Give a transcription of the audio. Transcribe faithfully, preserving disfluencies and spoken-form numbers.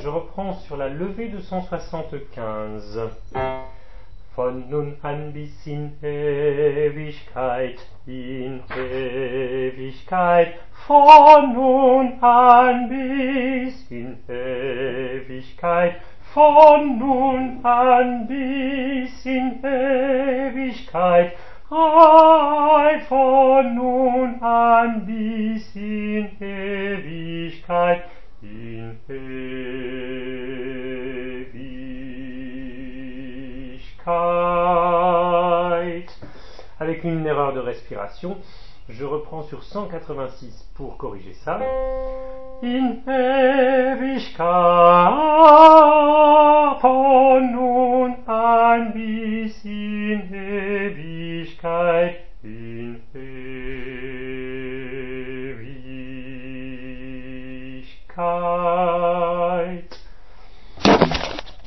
je reprends sur la levée de cent soixante-quinze. Von nun an bis in Ewigkeit, in Ewigkeit, von nun an bis in Ewigkeit, von nun an bis in Ewigkeit, ei, von nun an bis in Ewigkeit, in Ewigkeit. Avec une erreur de respiration, je reprends sur cent quatre-vingt-six pour corriger ça. In Ewigkeit.